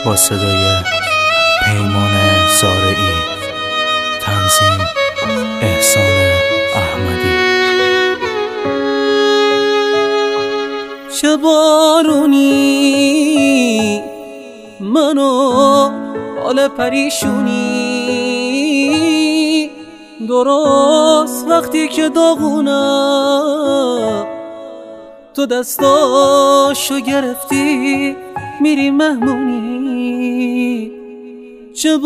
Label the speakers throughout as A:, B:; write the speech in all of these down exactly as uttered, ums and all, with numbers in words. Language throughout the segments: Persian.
A: با صدای پیمان زارعی، تنظیم احسان احمدی.
B: چه بارونی منو حال پریشونی، درست وقتی که داغونم تو دستاشو گرفتی میری مهمونی. چه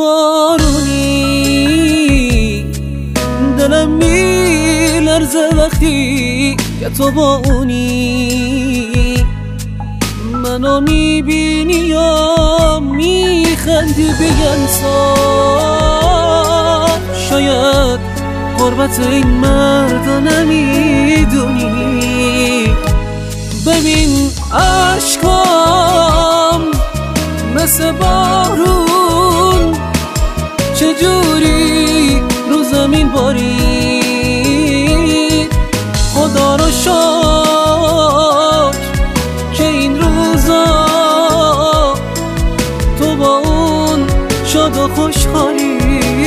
B: بارونی دلم میلرزه وقتی که تو با اونی، منو میبینی یا میخندی بگن صاف، شاید قربت این مردا نمیدونی. ببین عشقام مثل بارون چجوری رو زمین بارید، خدا رو شکر که این روزا تو با اون شاد و خوشحالی.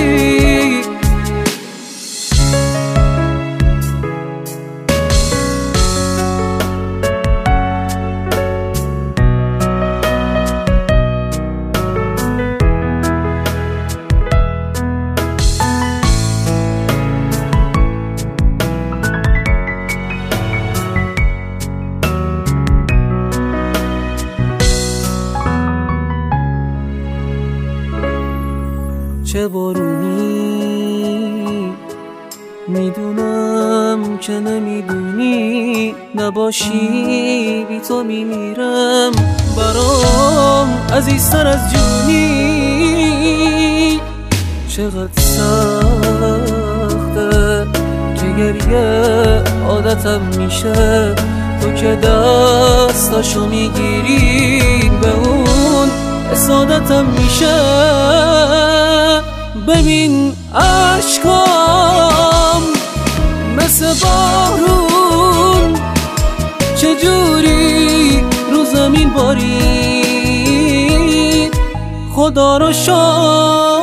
B: چه بارونی میدونم که نمیدونی، نباشی بی تو میمیرم برام عزیزتر از جونی. چقدر سخته که گریه عادتم میشه، تو که دستاشو میگیری به اون سعادتم میشه. ببین عشقام مثل بارون چجوری رو زمین بارید، خدا رو شکر